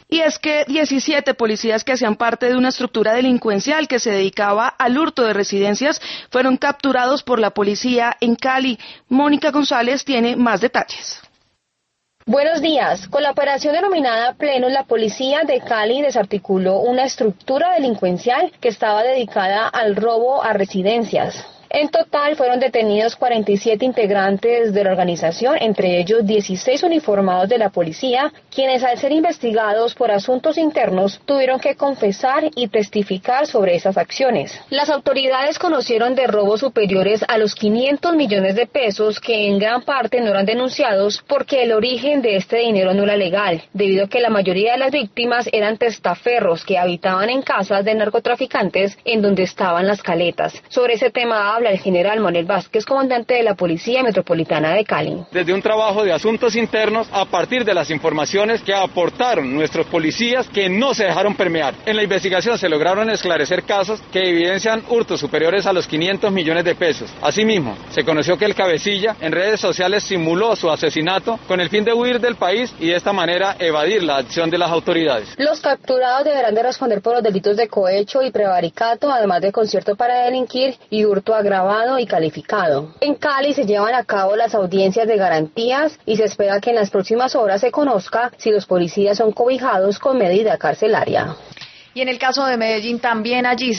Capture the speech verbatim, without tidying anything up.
Y es que diecisiete policías que hacían parte de una estructura delincuencial que se dedicaba al hurto de residencias fueron capturados por la policía en Cali. Mónica González tiene más detalles. Buenos días. Con la operación denominada Plenos, la policía de Cali desarticuló una estructura delincuencial que estaba dedicada al robo a residencias. En total fueron detenidos cuarenta y siete integrantes de la organización, entre ellos dieciséis uniformados de la policía, quienes al ser investigados por asuntos internos tuvieron que confesar y testificar sobre esas acciones. Las autoridades conocieron de robos superiores a los quinientos millones de pesos que en gran parte no eran denunciados porque el origen de este dinero no era legal, debido a que la mayoría de las víctimas eran testaferros que habitaban en casas de narcotraficantes en donde estaban las caletas. Sobre ese tema habla el general Manuel Vázquez, comandante de la Policía Metropolitana de Cali. Desde un trabajo de asuntos internos, a partir de las informaciones que aportaron nuestros policías que no se dejaron permear. En la investigación se lograron esclarecer casos que evidencian hurtos superiores a los quinientos millones de pesos. Asimismo, se conoció que el cabecilla en redes sociales simuló su asesinato con el fin de huir del país y de esta manera evadir la acción de las autoridades. Los capturados deberán de responder por los delitos de cohecho y prevaricato, además de concierto para delinquir y hurto agravado grabado y calificado. En Cali se llevan a cabo las audiencias de garantías y se espera que en las próximas horas se conozca si los policías son cobijados con medida carcelaria. Y en el caso de Medellín también allí